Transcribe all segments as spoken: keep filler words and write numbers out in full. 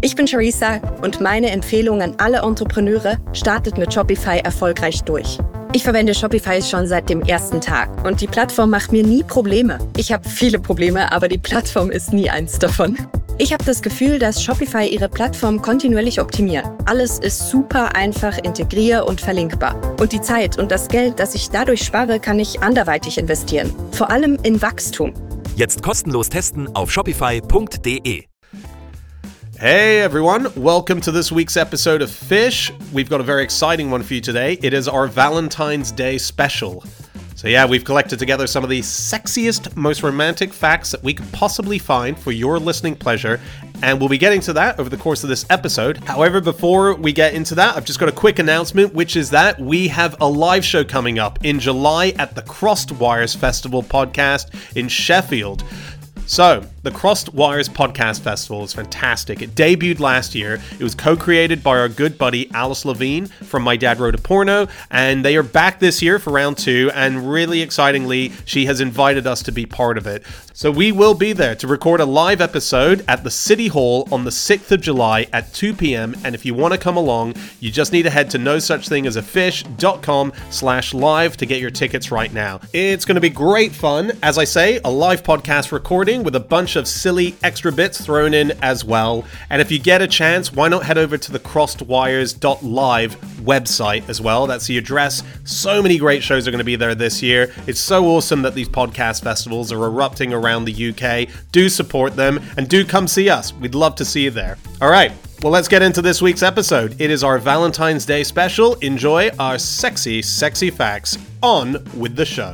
Ich bin Charissa und meine Empfehlung an alle Entrepreneure: startet mit Shopify erfolgreich durch. Ich verwende Shopify schon seit dem ersten Tag und die Plattform macht mir nie Probleme. Ich habe viele Probleme, aber die Plattform ist nie eins davon. Ich habe das Gefühl, dass Shopify ihre Plattform kontinuierlich optimiert. Alles ist super einfach integrier- und verlinkbar. Und die Zeit und das Geld, das ich dadurch spare, kann ich anderweitig investieren. Vor allem in Wachstum. Jetzt kostenlos testen auf shopify punkt de. Hey everyone, welcome to this week's episode of Fish. We've got a very exciting one for you today. It is our Valentine's Day special. So yeah, we've collected together some of the sexiest, most romantic facts that we could possibly find for your listening pleasure, and we'll be getting to that over the course of this episode. However, before we get into that, I've just got a quick announcement, which is that we have a live show coming up in July at the Crossed Wires Festival podcast in Sheffield. So, the Crossed Wires Podcast Festival is fantastic. It debuted last year. It was co-created by our good buddy Alice Levine from My Dad Wrote a Porno, and they are back this year for round two, and really excitingly, she has invited us to be part of it. So we will be there to record a live episode at the City Hall on the sixth of July at two p.m, and if you want to come along, you just need to head to no such thing as a fish dot com slash live to get your tickets right now. It's going to be great fun. As I say, a live podcast recording with a bunch of silly extra bits thrown in as well. And if you get a chance, why not head over to the crossed wires dot live website as well? That's the address. So many great shows are going to be there this year. It's so awesome that these podcast festivals are erupting around the U K. Do support them and do come see us. We'd love to see you there. All right. Well, let's get into this week's episode. It is our Valentine's Day special. Enjoy our sexy, sexy facts. On with the show.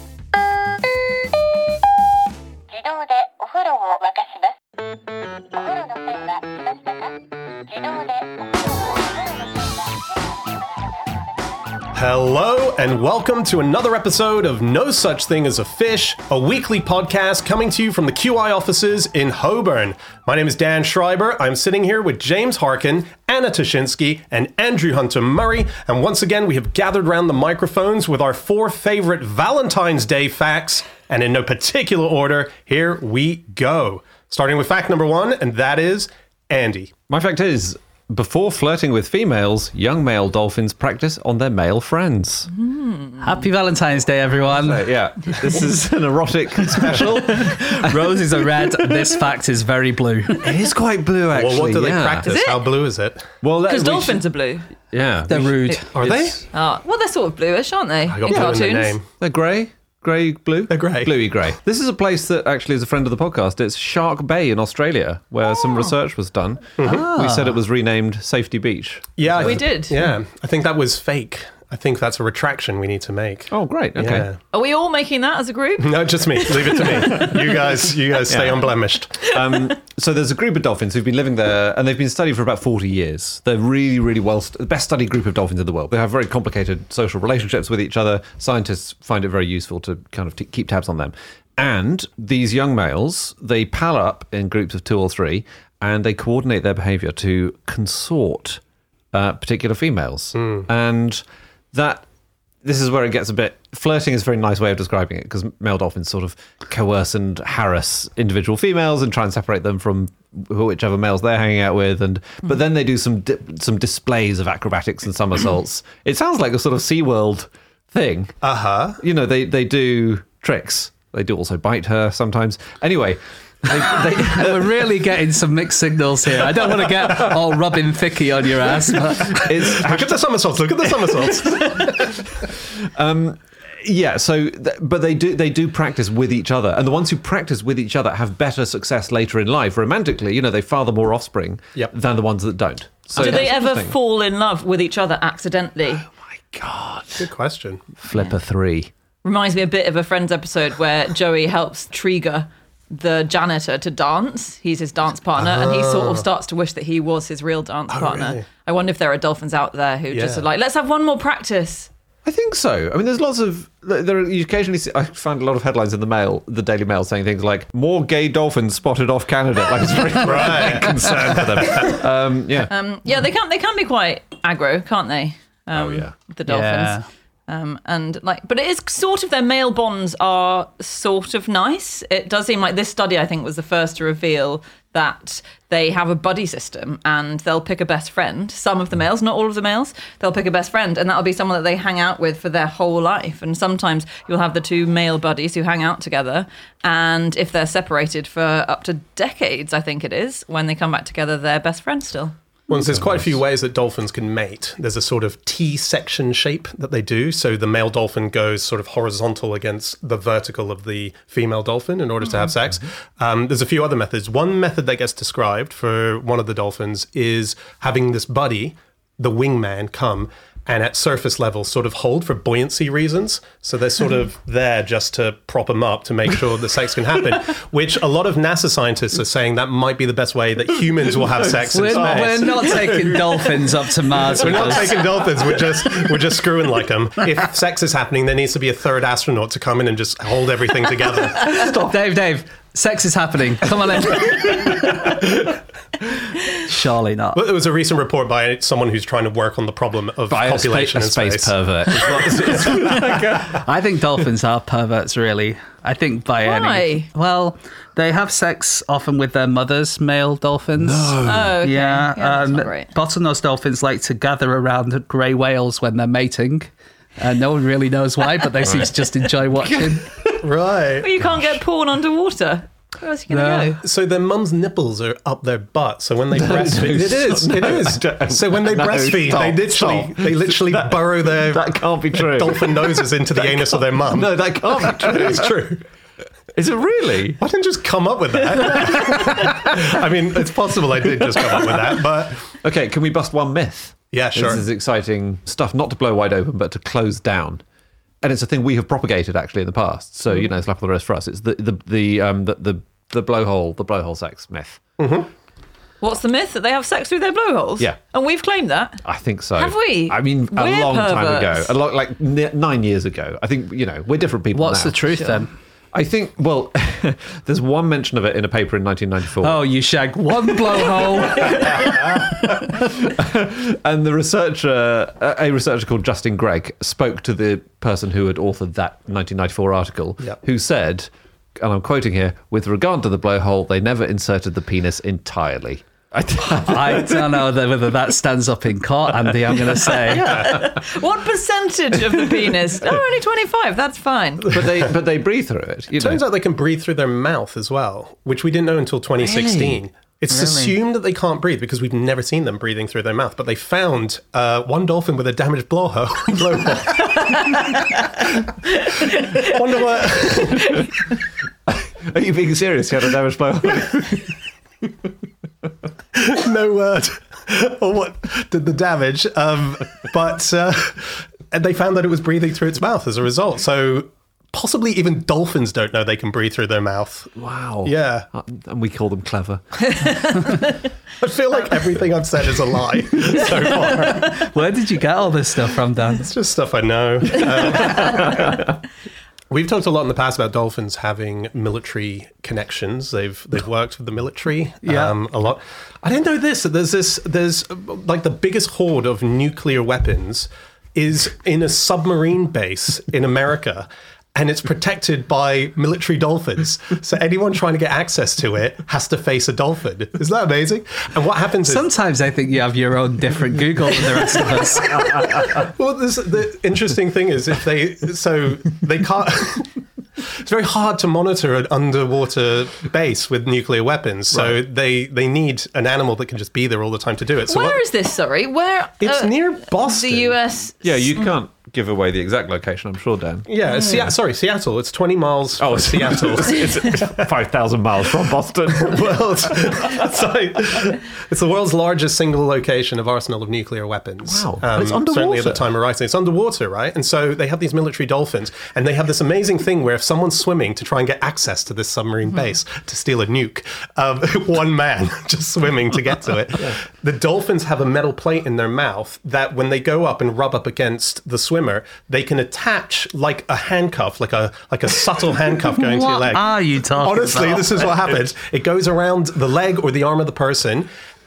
Hello and welcome to another episode of No Such Thing as a Fish, a weekly podcast coming to you from the Q I offices in Holborn. My name is Dan Schreiber. I'm sitting here with James Harkin, Anna Toshinsky, and Andrew Hunter Murray. And once again, we have gathered around the microphones with our four favorite Valentine's Day facts. And in no particular order, here we go. Starting with fact number one, and that is Andy. My fact is, before flirting with females, young male dolphins practice on their male friends. Mm. Happy Valentine's Day, everyone. So, yeah, this is an erotic special. Roses are red. This fact is very blue. It is quite blue, actually. Well, what do they yeah. practice? How blue is it? Well, Because dolphins should... are blue. Yeah. They're rude. It, are they? Oh, well, they're sort of bluish, aren't they? I got in blue cartoons. in the name. They're grey. Grey, blue? They're grey. Bluey grey. This is a place that actually is a friend of the podcast. It's Shark Bay in Australia, where oh. some research was done. Mm-hmm. Ah. We said it was renamed Safety Beach. Yeah, we did. Yeah, I think that was fake. I think that's a retraction we need to make. Oh, great. Okay. Yeah. Are we all making that as a group? No, just me. Leave it to me. You guys, you guys stay yeah. unblemished. Um, so there's a group of dolphins who've been living there, and they've been studied for about forty years. They're really, really well, st- the best studied group of dolphins in the world. They have very complicated social relationships with each other. Scientists find it very useful to kind of t- keep tabs on them. And these young males, they pal up in groups of two or three, and they coordinate their behavior to consort uh, particular females. Mm. And that... This is where it gets a bit... Flirting is a very nice way of describing it, because male dolphins sort of coerce and harass individual females and try and separate them from whichever males they're hanging out with. And But then they do some di- some displays of acrobatics and somersaults. It sounds like a sort of SeaWorld thing. Uh-huh. You know, they, they do tricks. They do also bite her sometimes. Anyway... They, they, We're really getting some mixed signals here. I don't want to get all rubbing thicky on your ass. But it's, look at the somersaults. Look at the somersaults. um, yeah. So, th- but they do they do practice with each other, and the ones who practice with each other have better success later in life. Romantically, you know, they father more offspring yep. than the ones that don't. So do they ever fall in love with each other accidentally? Oh my god! Good question. Flipper yeah. three reminds me a bit of a Friends episode where Joey helps Trigger, the janitor, to dance. He's his dance partner, oh. and he sort of starts to wish that he was his real dance oh, partner. Really? I wonder if there are dolphins out there who yeah. just are like, let's have one more practice. I think so. I mean, there's lots of... There are, you occasionally see, I find a lot of headlines in the Mail, the Daily Mail, saying things like, more gay dolphins spotted off Canada. Like, it's very right. concern for them. Um, yeah. Um, yeah, they can, they can be quite aggro, can't they? Um, oh, yeah. The dolphins. Yeah. Um, and like, but it is sort of, their male bonds are sort of nice. It does seem like this study, I think, was the first to reveal that they have a buddy system and they'll pick a best friend. Some of the males, not all of the males, they'll pick a best friend, and that'll be someone that they hang out with for their whole life. And sometimes you'll have the two male buddies who hang out together, and if they're separated for up to decades, I think it is, when they come back together, they're best friends still. Well, there's quite a few ways that dolphins can mate. There's a sort of T-section shape that they do. So the male dolphin goes sort of horizontal against the vertical of the female dolphin in order to have sex. Um, there's a few other methods. One method that gets described for one of the dolphins is having this buddy, the wingman, come and at surface level sort of hold for buoyancy reasons. So they're sort of there just to prop them up to make sure the sex can happen, which a lot of NASA scientists are saying that might be the best way that humans will have sex in We're, space. we're not taking dolphins up to Mars. We're with not us. taking dolphins. We're just we're just screwing like them. If sex is happening, there needs to be a third astronaut to come in and just hold everything together. Stop. Dave, Dave, sex is happening. Come on in. Surely not. But there was a recent report by someone who's trying to work on the problem of By a population space, a in space space. pervert. I think dolphins are perverts, really. I think by Why? any... Well, they have sex often with their mothers, male dolphins. Oh, okay. Yeah, that's um, not great. bottlenose dolphins like to gather around grey whales when they're mating. And no one really knows why, but they seem to just enjoy watching. Right. But you can't get porn underwater. Where else are you going to No. go? So their mum's nipples are up their butt. So when they breastfeed, it is, it is. So when they No, breastfeed, stop, they literally, stop. they literally burrow their That can't be true. dolphin noses into the anus of their mum. No, that can't be true. It's true. Is it really? I didn't just come up with that. I mean, it's possible I did just come up with that, but Okay, can we bust one myth? yeah, sure. This is exciting stuff, not to blow wide open, but to close down. And it's a thing we have propagated actually in the past. So you know, slap on the wrist for us. It's the the the um the the, the blowhole the blowhole sex myth. What's the myth? That they have sex through their blowholes? Yeah. And we've claimed that? I think so. Have we? I mean, a We're long time ago, perverts. a lot like n- nine years ago. I think you know we're different people. What's now. the truth then? I think. Well, there's one mention of it in a paper in nineteen ninety-four. Oh, you shag one blowhole. And the researcher, a researcher called Justin Gregg, spoke to the person who had authored that nineteen ninety-four article, Yep. who said, and I'm quoting here, with regard to the blowhole, they never inserted the penis entirely. I I don't know whether that stands up in court, Andy, I'm going to say. What percentage of the penis? Oh, only twenty-five. That's fine. but they but they breathe through it. You Turns know. out they can breathe through their mouth as well, which we didn't know until twenty sixteen. It's Really? assumed that they can't breathe because we've never seen them breathing through their mouth. But they found uh, one dolphin with a damaged blowhole. blowhole. Wonder what? Are you being serious? You had a damaged blowhole? No word on what did the damage. Um, but uh, and they found that it was breathing through its mouth as a result. So possibly even dolphins don't know they can breathe through their mouth. Wow. Yeah. Uh, And we call them clever. I feel like everything I've said is a lie so far. Where did you get all this stuff from, Dan? It's just stuff I know. Um, we've talked a lot in the past about dolphins having military connections. They've they've worked with the military Yeah. um, a lot. I didn't know this. There's this. There's uh, like the biggest hoard of nuclear weapons is in a submarine base in America. And it's protected by military dolphins. So anyone trying to get access to it has to face a dolphin. Isn't that amazing? And what happens is... Sometimes I think you have your own different Google than the rest of us. Well, this, the interesting thing is if they... So they can't... It's very hard to monitor an underwater base with nuclear weapons. So Right. they, they need an animal that can just be there all the time to do it. So Where what- is this, sorry? Where? It's uh, near Boston. The U S. Yeah, you can't give away the exact location, I'm sure, Dan. Yeah, it's Seattle. Sorry, Seattle. It's twenty miles Oh, from Seattle. It's five thousand miles from Boston. Well, it's, it's like- it's the world's largest single location of arsenal of nuclear weapons. Wow. And it's Certainly at the underwater. time of writing. It's underwater, right? And so they have these military dolphins, and they have this amazing thing where if someone's swimming to try and get access to this submarine base to steal a nuke, um, one man just swimming to get to it, the dolphins have a metal plate in their mouth that when they go up and rub up against the swimmer, they can attach like a handcuff, like a like a subtle handcuff going to your What leg. are you talking Honestly, about? this is what happens. It goes around the leg or the arm of the person,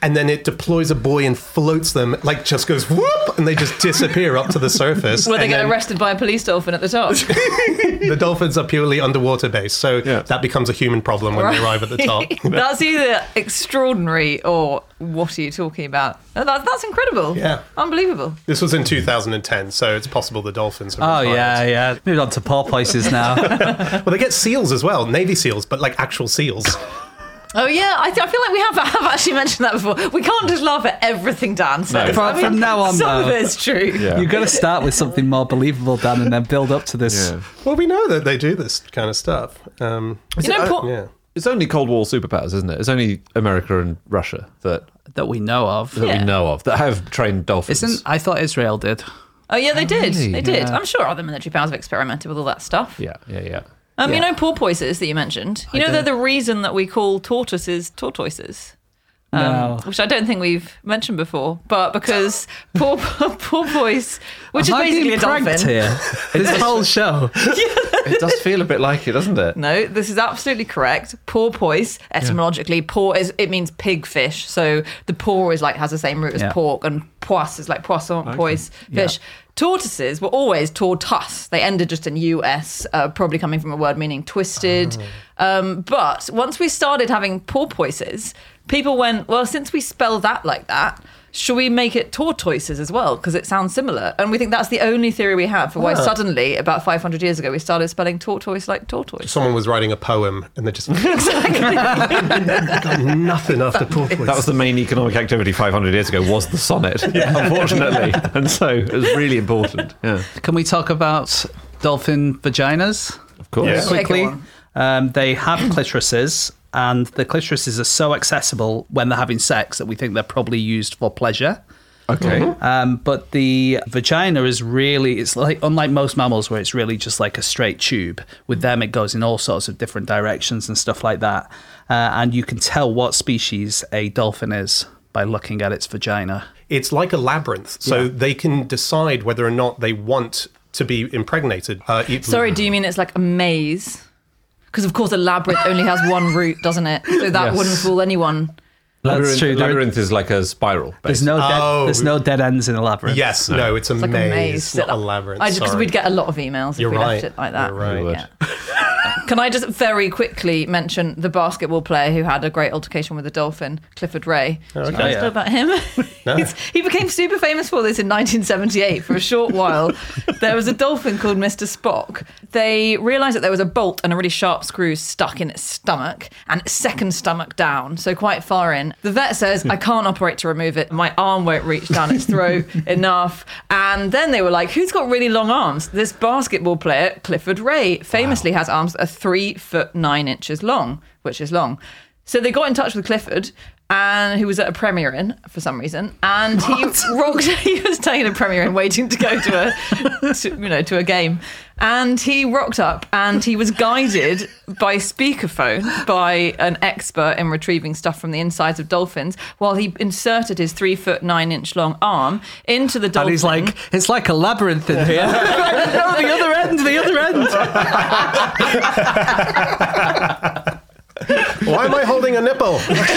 and then it deploys a buoy and floats them, like just goes whoop, and they just disappear up to the surface. Where they and get then arrested by a police dolphin at the top. the dolphins are purely underwater based, so Yeah. that becomes a human problem when they arrive at the top. That's either extraordinary or what are you talking about? No, that, that's incredible. Yeah. Unbelievable. This was in two thousand ten, so it's possible the dolphins have Oh, retired. yeah, yeah. Moved on to porpoises now. Well, they get seals as well, Navy seals, but like actual seals. Oh, yeah. I, th- I feel like we have, have actually mentioned that before. We can't just laugh at everything Dan says. From- from now on, some of though. it's true. Yeah. You've got to start with something more believable, Dan, and then build up to this. Yeah. Well, we know that they do this kind of stuff. Um, You know, por- yeah. It's only Cold War superpowers, isn't it? It's only America and Russia that, That we know of. that Yeah. we know of that have trained dolphins. Isn't I thought Israel did. Oh, yeah, they did. really? They did. Yeah. I'm sure other military powers have experimented with all that stuff. Yeah, yeah, yeah. Um, Yeah. You know porpoises that you mentioned? You know they're the reason that we call tortoises tortoises. Um, No. Which I don't think we've mentioned before, but because por- porpoise, which Am I is basically being a pranked dolphin. here? This whole show. It does feel a bit like it, doesn't it? No, this is absolutely correct. Porpoise, etymologically, por is it means pig fish. So the por is like has the same root as Yeah. pork, and poisse is like poisson, poise, fish. Tortoises were always tortus. They ended just in U S, uh, probably coming from a word meaning twisted. Um, but once we started having porpoises, people went, well, since we spell that like that, should we make it tortoises as well? Because it sounds similar. And we think that's the only theory we have for why suddenly, about five hundred years ago, we started spelling tortoise like tortoise. Someone was writing a poem and they just got nothing after porpoise. That was the main economic activity five hundred years ago, was the sonnet, unfortunately. And so it was really important. Yeah, Can we talk about dolphin vaginas? of course. Yeah. Quickly. Yeah, go on. Um, they have clitorises, and the clitorises are so accessible when they're having sex that we think they're probably used for pleasure. Okay. Um, but the vagina is really, it's like, unlike most mammals where it's really just like a straight tube, with them it goes in all sorts of different directions and stuff like that. Uh, and you can tell what species a dolphin is by looking at its vagina. It's like a labyrinth, so Yeah. they can decide whether or not they want to be impregnated. Uh, it- Sorry, do you mean it's like a maze? Because of course a labyrinth only has one route, doesn't it? So that Yes. wouldn't fool anyone. That's Labyrinth, true. There- labyrinth is like a spiral. There's basically. no dead, Oh. there's no dead ends in a labyrinth. Yes, no, it's a, It's like maze, a maze. not a labyrinth. I just because sorry. we'd get a lot of emails if You're we right. left it like that. You're right. We would. Yeah. Can I just very quickly mention the basketball player who had a great altercation with a dolphin, Clifford Ray? Do you okay. guys Yeah. know about him? No. He's- he became super famous for this in nineteen seventy-eight. For a short while, there was a dolphin called Mister Spock. They realised that there was a bolt and a really sharp screw stuck in its stomach and its second stomach down, so quite far in. The vet says, I can't operate to remove it. My arm won't reach down its throat enough. And then they were like, who's got really long arms? This basketball player, Clifford Ray, famously has arms that are three foot nine inches long, which is long. So they got in touch with Clifford, and who was at a Premier Inn for some reason, and he rocked. He was staying at a Premier Inn, waiting to go to a, to, you know, to a game, and he rocked up, and he was guided by speakerphone by an expert in retrieving stuff from the insides of dolphins, while he inserted his three foot nine inch long arm into the dolphin. And he's like, it's like a labyrinth in here. No, the other end, the other end. Why am I holding a nipple?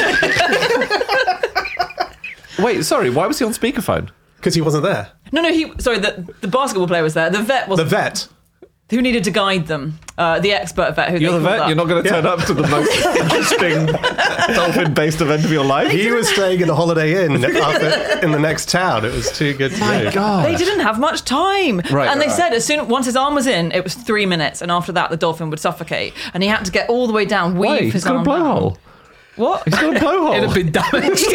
Wait, sorry, why was he on speakerphone? Because he wasn't there. no, no, he. Sorry, the the basketball player was there. The vet was The vet. who needed to guide them. Uh, the expert vet who You're they the called vet, up. you're not going to turn up to the most interesting dolphin-based event of your life? He was staying in a Holiday Inn after, in the next town. It was too good to do. God. They didn't have much time. Right, and they right. said as soon once his arm was in, it was three minutes, and after that the dolphin would suffocate. And he had to get all the way down, weave Wait, his he's got a arm down. blowhole. What? He's got a blowhole. It'd have been damaged.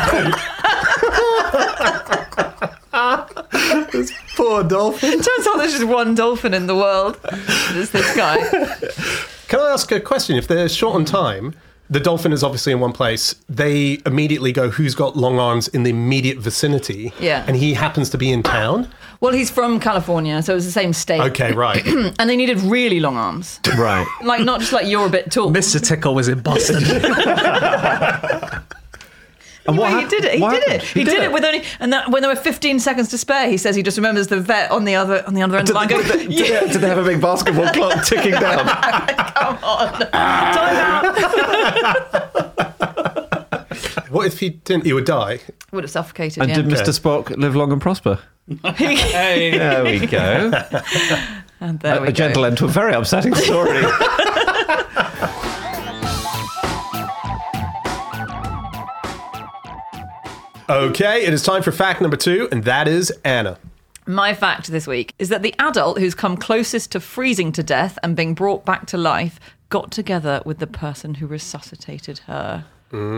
Poor dolphin. Turns out there's just one dolphin in the world. There's this guy. Can I ask a question? If they're short on time, the dolphin is obviously in one place. They immediately go, who's got long arms in the immediate vicinity? Yeah. And he happens to be in town? Well, he's from California, so it was the same state. Okay, right. And they needed really long arms. Right. Like, not just like you're a bit tall. Mister Tickle was in Boston. And Anyway, what he hap- did it. He what did happened? it. He, did, it with only, and that, when there were fifteen seconds to spare, he says he just remembers the vet on the other on the other end of the line. Going, Did, yeah, they, did they have a big basketball clock ticking down? come on, time out. What if he didn't? He would die. Would have suffocated. And yeah. did Mister Spock live long and prosper? Hey. There we go. And there a, we a gentle go. end to a very upsetting story. Okay, it is time for fact number two, and that is Anna. My fact this week is that the adult who's come closest to freezing to death and being brought back to life got together with the person who resuscitated her.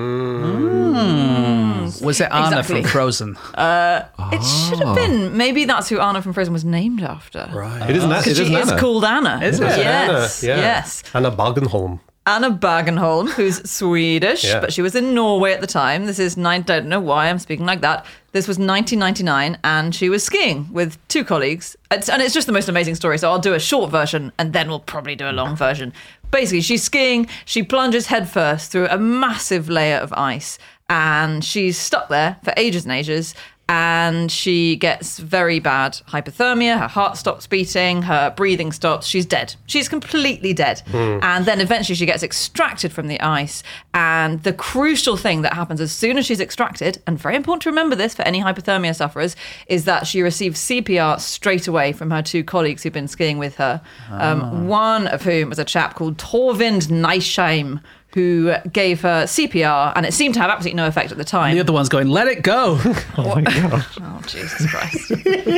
Mm. Was it Anna Exactly. from Frozen? It should have been. Maybe that's who Anna from Frozen was named after. Right. It isn't that. It Because she isn't is Anna. called Anna. Is it? Yes. Anna, yeah. Yes. Anna Bagenholm. Anna Bagenholm, who's Swedish, Yeah. but she was in Norway at the time. This is nine. Don't know why I'm speaking like that. This was nineteen ninety-nine, and she was skiing with two colleagues. It's, and it's just the most amazing story. So I'll do a short version, and then we'll probably do a long version. Basically, she's skiing. She plunges headfirst through a massive layer of ice, and she's stuck there for ages and ages. And she gets very bad hypothermia. Her heart stops beating. Her breathing stops. She's dead. She's completely dead. And then eventually she gets extracted from the ice. And the crucial thing that happens as soon as she's extracted, and very important to remember this for any hypothermia sufferers, is that she receives C P R straight away from her two colleagues who've been skiing with her. Um, one of whom was a chap called Torvind Neisheim, who gave her C P R, and it seemed to have absolutely no effect at the time. The other one's going, let it go. Oh my god. Oh, Jesus Christ.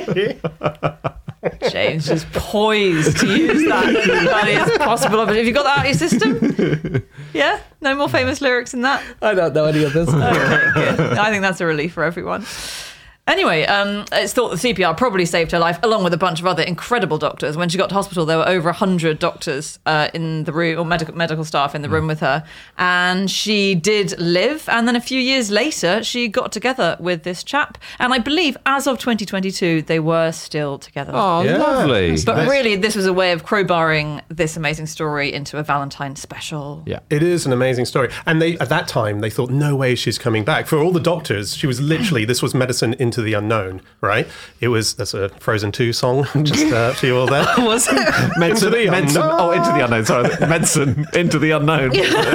James just poised to use that as early as possible. Have you got that out of your system? Yeah? No more famous lyrics in that? I don't know any of this. Okay, good. I think that's a relief for everyone. Anyway, um, it's thought the C P R probably saved her life, along with a bunch of other incredible doctors. When she got to hospital, there were over one hundred doctors uh, in the room, or medical medical staff in the room with her. And she did live. And then a few years later, she got together with this chap. And I believe, as of twenty twenty-two, they were still together. Oh, Yeah. lovely. But really, this was a way of crowbarring this amazing story into a Valentine's special. Yeah. It is an amazing story. And they at that time, they thought, no way she's coming back. For all the doctors, she was literally, this was medicine into the unknown, right? It was, that's a Frozen two song, just uh, for you all there. Was it? Medicine, Into the medicine, unknown. oh, into the unknown. Sorry, medicine into the unknown.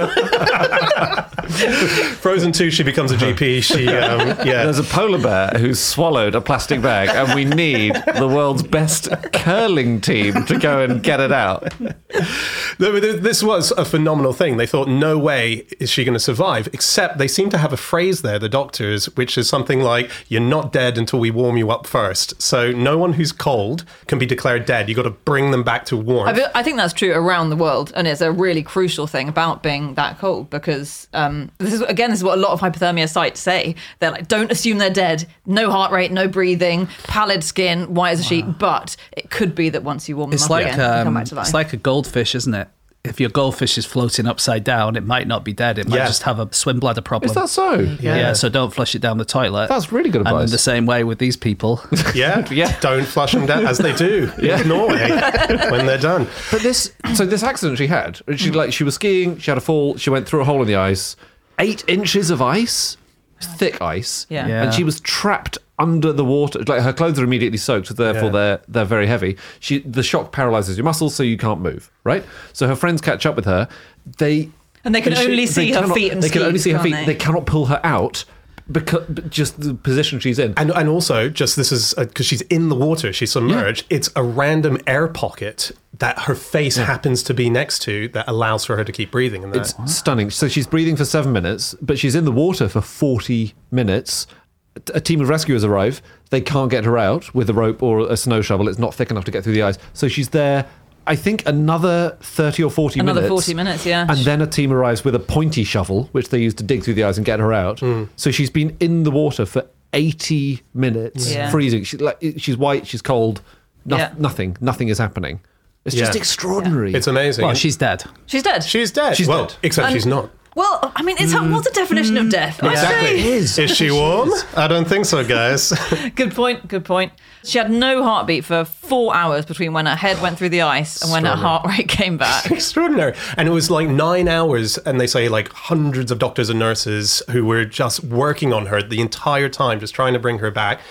Frozen two, she becomes a G P. She, um, yeah. There's a polar bear who's swallowed a plastic bag, and we need the world's best curling team to go and get it out. This was a phenomenal thing. They thought, no way is she going to survive, except they seem to have a phrase there, the doctors, which is something like, you're not dead until we warm you up first. So no one who's cold can be declared dead. You've got to bring them back to warmth. I, be- I think that's true around the world, and it's a really crucial thing about being that cold, because um, this is, again, this is what a lot of hypothermia sites say. They're like, don't assume they're dead. No heart rate, no breathing, pallid skin, white as a sheet. But it could be that once you warm them It's up like again, they come um, back to life. it's like a goldfish, isn't it? If your goldfish is floating upside down, it might not be dead. It might Yeah. just have a swim bladder problem. Is that so? Yeah. Yeah. So don't flush it down the toilet. That's really good And in advice. the same way with these people. yeah, Yeah. Don't flush them down, as they do in Norway when they're done. But this, so this accident she had, she like she was skiing, she had a fall, she went through a hole in the ice, eight inches of ice, thick ice, Yeah. Yeah. and she was trapped under the water. Like her clothes are immediately soaked, so therefore Yeah. they're they're very heavy. She the shock paralyzes your muscles, so you can't move. Right. So her friends catch up with her. They And they can she- only see they her cannot- feet and they can only skis, see her can't feet. they? They cannot pull her out because just the position she's in. And and also, just this is because she's in the water, she's submerged. It's a random air pocket that her face happens to be next to that allows for her to keep breathing. And It's stunning. So she's breathing for seven minutes, but she's in the water for forty minutes. A team of rescuers arrive. They can't get her out with a rope or a snow shovel. It's not thick enough to get through the ice. So she's there, I think, another thirty or forty Another minutes. forty minutes, yeah. And then a team arrives with a pointy shovel, which they use to dig through the ice and get her out. Hmm. So she's been in the water for eighty minutes, Yeah. freezing. She, like, she's white, she's cold. No- Yeah. Nothing. Nothing is happening. It's just Yeah. extraordinary. it's amazing. Well, she's dead. She's dead. she's dead. She's well, dead. except And- she's not. Well, I mean, it's what's the definition of death? I Exactly. say- Is she warm? I don't think so, guys. Good point. Good point. She had no heartbeat for four hours between when her head went through the ice and when her heart rate came back. Extraordinary. And it was like nine hours, and they say like hundreds of doctors and nurses who were just working on her the entire time, just trying to bring her back.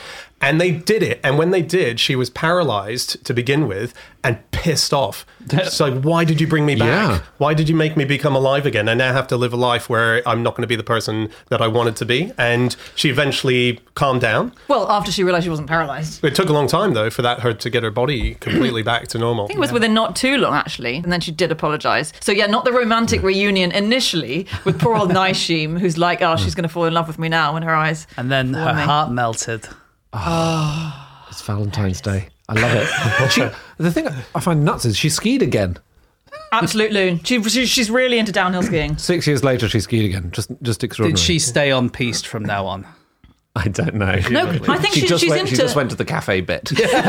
And they did it. And when they did, she was paralyzed to begin with and pissed off. It's like, why did you bring me back? Yeah. Why did you make me become alive again? I now have to live a life where I'm not going to be the person that I wanted to be. And she eventually calmed down. Well, after she realised she wasn't paralysed. It took a long time, though, for that her to get her body completely back to normal. I think it was within not too long, actually. And then she did apologise. So, yeah, not the romantic reunion initially with poor old Naishim, who's like, oh, she's going to fall in love with me now when her eyes... And then her me. heart melted. Oh, it's Valentine's Day. I love it. she, the thing I find nuts is she skied again. Absolute loon. She, she, she's really into downhill skiing. Six years later, she skied again. Just just extraordinary. Did she stay on piste from now on? I don't know. No, I think she, she, just she's went, into... She just went to the cafe bit.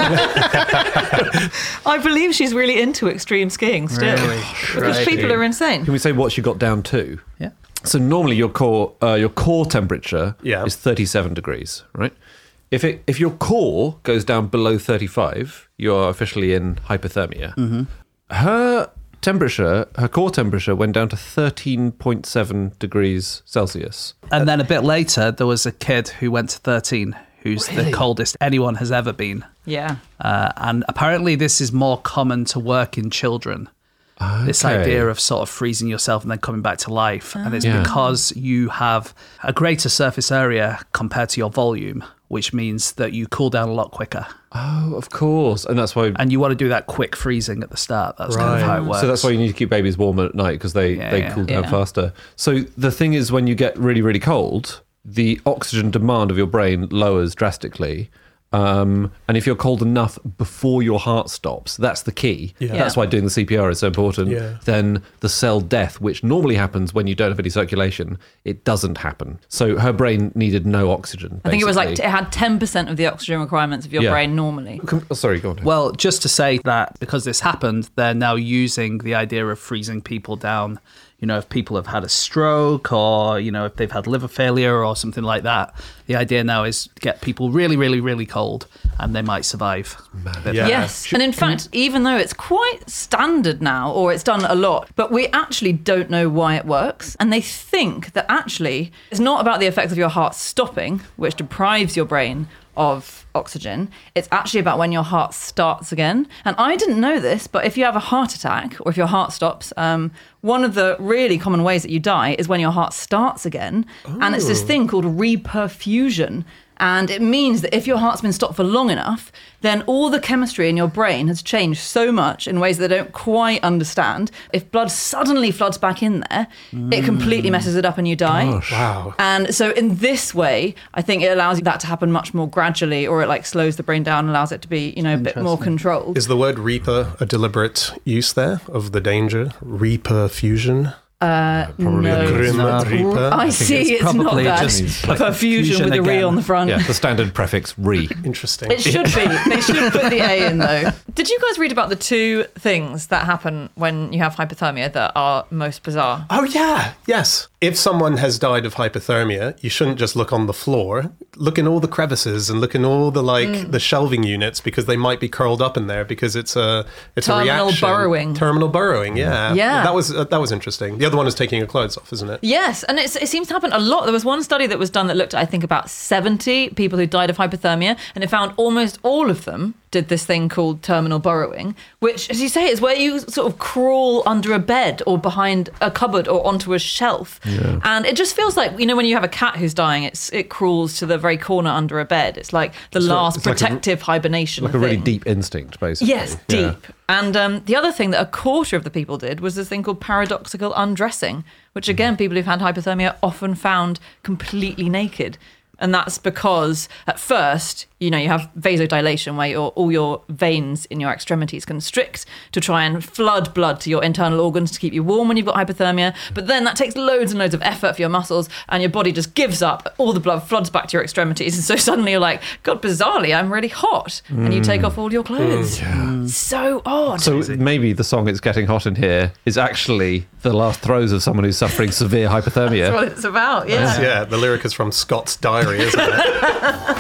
I believe she's really into extreme skiing still. Really? Because Right. people are insane. Can we say what she got down to? Yeah. So normally your core uh, your core temperature Yeah. is thirty-seven degrees, right? If it if your core goes down below thirty-five, you're officially in hypothermia. Mm-hmm. Her temperature, her core temperature went down to thirteen point seven degrees Celsius. And then a bit later, there was a kid who went to thirteen, who's the coldest anyone has ever been. Yeah. Uh, and apparently this is more common to work in children. This Okay. idea of sort of freezing yourself and then coming back to life. And it's Yeah. because you have a greater surface area compared to your volume, which means that you cool down a lot quicker. Oh, of course. And that's why And you want to do that quick freezing at the start. That's kind of how it works. So that's why you need to keep babies warm at night, because they, Yeah, they yeah. cool down Yeah. faster. So the thing is, when you get really, really cold, the oxygen demand of your brain lowers drastically. Um, and if you're cold enough before your heart stops, that's the key. Yeah. That's why doing the C P R is so important. Yeah. Then the cell death, which normally happens when you don't have any circulation, it doesn't happen. So her brain needed no oxygen. I think it was like, it basically. had ten percent of the oxygen requirements of your Yeah. brain normally. Com- oh, sorry, go on. Well, just to say that because this happened, they're now using the idea of freezing people down. You know, if people have had a stroke or, you know, if they've had liver failure or something like that, the idea now is to get people really, really, really cold and they might survive. Yeah. Yes. And in fact, even though it's quite standard now, or it's done a lot, but we actually don't know why it works. And they think that actually it's not about the effects of your heart stopping, which deprives your brain of oxygen. It's actually about when your heart starts again. And I didn't know this, but if you have a heart attack or if your heart stops, um, one of the really common ways that you die is when your heart starts again. And it's this thing called reperfusion. And it means that if your heart's been stopped for long enough, then all the chemistry in your brain has changed so much in ways they don't quite understand. If blood suddenly floods back in there, it completely messes it up and you die. Wow. And so in this way, I think it allows that to happen much more gradually, or it like slows the brain down, allows it to be, you know, a bit more controlled. Is the word reaper a deliberate use there of the danger? Reperfusion? Uh, Probably no. a Grim not. Reaper? I see, it's it's, not probably that. just A perfusion with a re again. on the front. Yeah, the standard prefix re. Interesting. It should be. They should put the A in, though. Did you guys read about the two things that happen when you have hypothermia that are most bizarre? Oh, yeah. Yes. If someone has died of hypothermia, you shouldn't just look on the floor. Look in all the crevices and look in all the like Mm. the shelving units, because they might be curled up in there because it's a it's Terminal a reaction. burrowing. Terminal burrowing. Yeah. Yeah. That was uh, that was interesting. The other one is taking your clothes off, isn't it? Yes, and it's, it seems to happen a lot. There was one study that was done that looked at, I think, about seventy people who died of hypothermia, and it found almost all of them did this thing called terminal burrowing, which, as you say, is where you sort of crawl under a bed or behind a cupboard or onto a shelf. Yeah. And it just feels like, you know, when you have a cat who's dying, it's it crawls to the very corner under a bed. It's like the like- last it's like a- protective hibernation Like a really thing. deep instinct, basically. Yes, Yeah. deep. And um, the other thing that a quarter of the people did was this thing called paradoxical undressing, which again, people who've had hypothermia often found completely naked. And that's because at first, you know, you have vasodilation where your, all your veins in your extremities constrict to try and flood blood to your internal organs to keep you warm when you've got hypothermia. But then that takes loads and loads of effort for your muscles and your body just gives up. All the blood floods back to your extremities. And so suddenly you're like, God, bizarrely, I'm really hot. And you take off all your clothes. So odd. So maybe the song "It's Getting Hot in Here" is actually the last throes of someone who's suffering severe hypothermia. That's what it's about, yeah. Yeah. The lyric is from Scott's Diary, isn't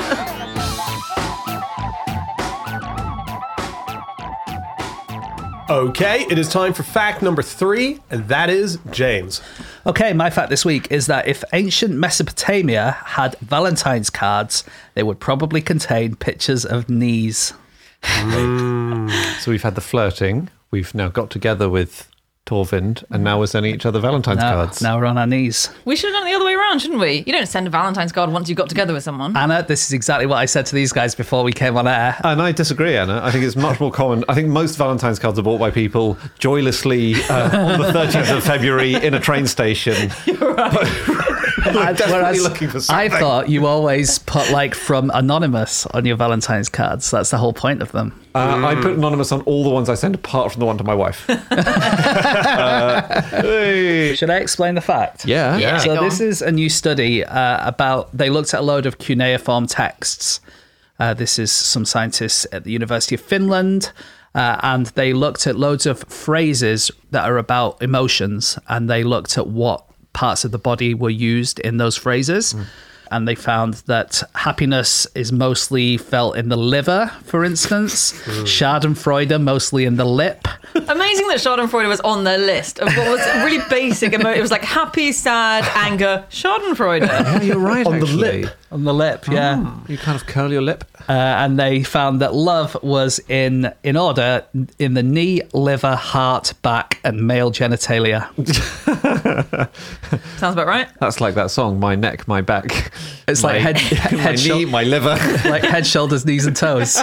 it? Okay, it is time for fact number three, and that is James. Okay, my fact this week is that if ancient Mesopotamia had Valentine's cards, they would probably contain pictures of knees. So we've had the flirting. We've now got together with Torvind, and now we're sending each other Valentine's Now, cards. now we're on our knees. We should have done it the other way around, shouldn't we? You don't send a Valentine's card once you've got together with someone. Anna, this is exactly what I said to these guys before we came on air. And I disagree, Anna. I think it's much more common. I think most Valentine's cards are bought by people joylessly uh, on the thirteenth of February in a train station. You're right. Like, desperately Whereas looking for I something. thought you always put like from anonymous on your Valentine's cards. That's the whole point of them. Uh, I put anonymous on all the ones I send, apart from the one to my wife. uh, hey. Should I explain the fact? Yeah. Yeah. So Go this on. is a new study uh, about, they looked at a load of cuneiform texts. Uh, this is some scientists at the University of Finland. Uh, and they looked at loads of phrases that are about emotions. And they looked at what parts of the body were used in those phrases. Mm. And they found that happiness is mostly felt in the liver, for instance. Schadenfreude mostly in the lip. Amazing that Schadenfreude was on their list of what was really basic. Emo- it was like happy, sad, anger, Schadenfreude. Yeah, you're right, On the actually. lip. On the lip, yeah. You kind of curl your lip. Uh, and they found that love was in in order in the knee, liver, heart, back, and male genitalia. Sounds about right. That's like that song, My Neck, My Back. It's my, like head, my head, knee, shou- my liver. like head, shoulders, knees, and toes.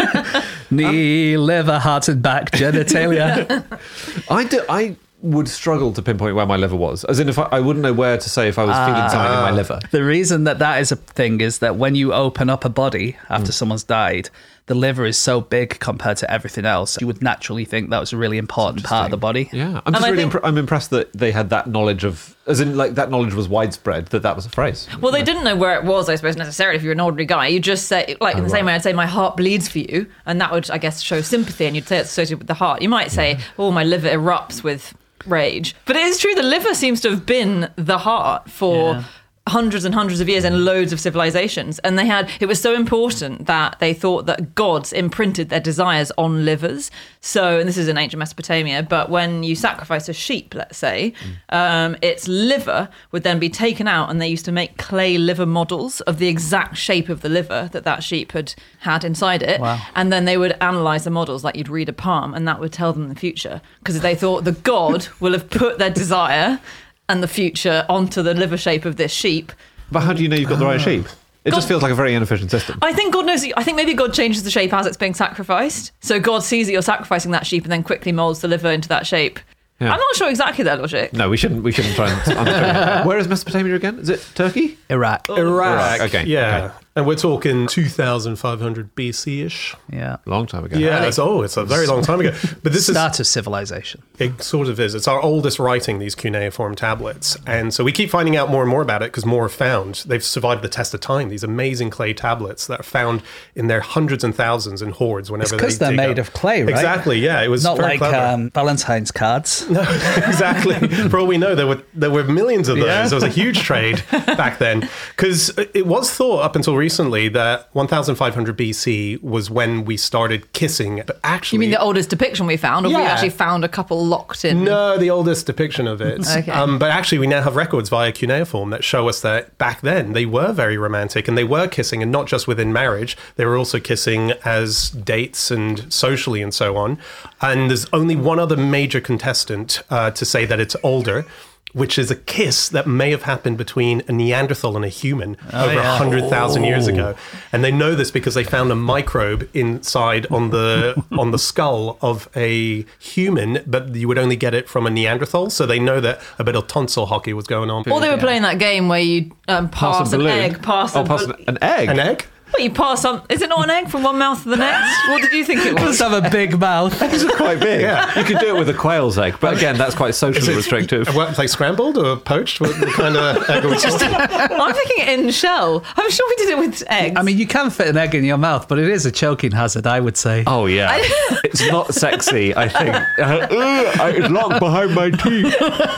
Knee, liver, heart, and back, genitalia. I, do, I would struggle to pinpoint where my liver was. As in, if I, I wouldn't know where to say if I was feeling something in my liver. The reason that that is a thing is that when you open up a body after someone's died, the liver is so big compared to everything else. You would naturally think that was a really important part of the body. Yeah, I'm just I really think- impre- I'm impressed that they had that knowledge of, as in, like that knowledge was widespread. That that was a phrase. Well, they didn't know where it was, I suppose, necessarily. If you're an ordinary guy, you just say, like, in the same way I'd say, my heart bleeds for you. And that would, I guess, show sympathy. And you'd say it's associated with the heart. You might say, oh, my liver erupts with rage. But it is true, the liver seems to have been the heart for Yeah. hundreds and hundreds of years and loads of civilizations. And they had, it was so important that they thought that gods imprinted their desires on livers. So, and this is in ancient Mesopotamia, but when you sacrifice a sheep, let's say, um, its liver would then be taken out, and they used to make clay liver models of the exact shape of the liver that that sheep had had inside it. Wow. And then they would analyze the models like you'd read a palm, and that would tell them the future, because they thought the god will have put their desire and the future onto the liver shape of this sheep. But how do you know you've got the right sheep? It God- just feels like a very inefficient system. I think God knows. I think maybe God changes the shape as it's being sacrificed. So God sees that you're sacrificing that sheep and then quickly molds the liver into that shape. Yeah. I'm not sure exactly their logic. No, we shouldn't. We shouldn't try and. understand. Where is Mesopotamia again? Is it Turkey? Iraq. Iraq. Okay, Yeah. okay. And we're talking two thousand five hundred B C-ish. Yeah. Long time ago. Yeah, it's, oh, it's a very long time ago. But this is, Start of civilization. it sort of is. It's our oldest writing, these cuneiform tablets. And so we keep finding out more and more about it because more are found. They've survived the test of time, these amazing clay tablets that are found in their hundreds and thousands in hordes whenever It's they because they're dig made up. of clay, right? Exactly, yeah. It was Not very like clever. um, Valentine's cards. No, exactly. For all we know, there were there were millions of those. Yeah. There was a huge trade back then. Because it was thought up until recently that fifteen hundred B C was when we started kissing. But actually, You mean the oldest depiction we found, or we Yeah. actually found a couple locked in? No, the oldest depiction of it. Okay. Um, but actually, we now have records via cuneiform that show us that back then they were very romantic and they were kissing, and not just within marriage. They were also kissing as dates and socially and so on. And there's only one other major contestant uh, to say that it's older, which is a kiss that may have happened between a Neanderthal and a human over yeah. one hundred thousand years ago. And they know this because they found a microbe inside on the on the skull of a human, but you would only get it from a Neanderthal. So they know that a bit of tonsil hockey was going on. Or they were playing that game where you um, pass, Pass a an balloon. egg, pass Oh, a pass bal- an, an egg. An egg? Well, you pass some. Is it not an egg from one mouth to the next? What did you think it was? Just have a big mouth. Eggs are quite big. You could do it with a quail's egg, but again, that's quite socially restrictive. What, like scrambled or poached? What kind of egg are we talking? I'm thinking in shell. I'm sure we did it with eggs. I mean, you can fit an egg in your mouth, but it is a choking hazard, I would say. Oh yeah, it's not sexy. I think uh, uh, it's locked behind my teeth.